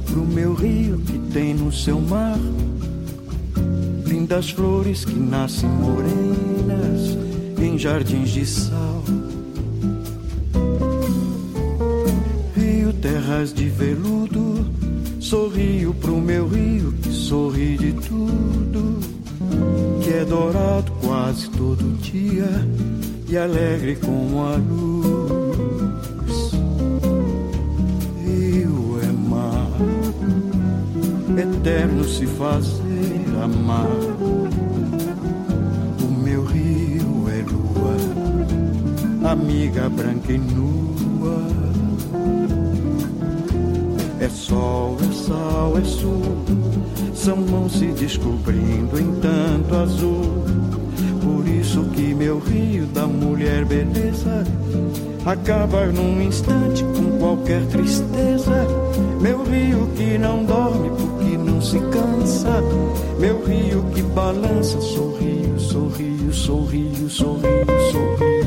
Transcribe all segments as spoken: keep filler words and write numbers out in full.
pro meu rio que tem no seu mar lindas flores que nascem morenas em jardins de sal. Rio, terras de veludo, sorrio pro meu rio que sorri de tudo, que é dourado quase todo dia e alegre como a luz. Rio é mar, eterno se fazer amar. O meu rio é lua, amiga branca e nua. É sol, é sal, é sul, são mãos se descobrindo em tanto azul. Por isso que meu rio da mulher beleza acaba num instante com qualquer tristeza. Meu rio que não dorme porque não se cansa, meu rio que balança, sorrio, sorrio, sorrio, sorrio, sorrio.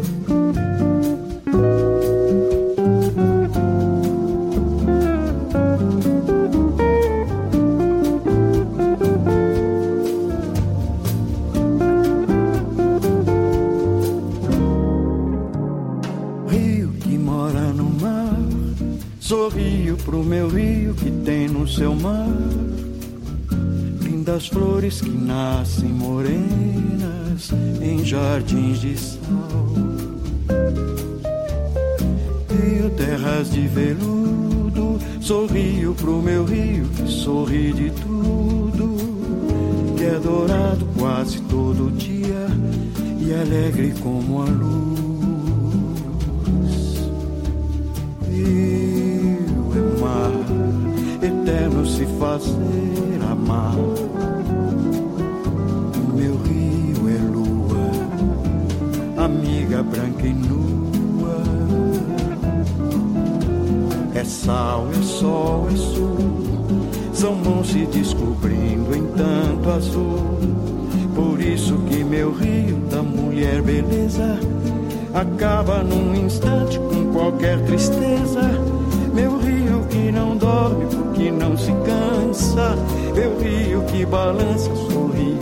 Sorrio pro meu rio que tem no seu mar lindas flores que nascem morenas em jardins de sal. Rio, terras de veludo, sorrio pro meu rio que sorri de tudo, que é dourado quase todo dia e alegre como a luz. Eterno se fazer amar. Meu rio é lua, amiga branca e nua. É sal, é sol, é sul, são mãos se descobrindo em tanto azul. Por isso que meu rio da mulher beleza acaba num instante com qualquer tristeza. Meu rio que não dorme porque não se cansa, meu rio que balança, sorri,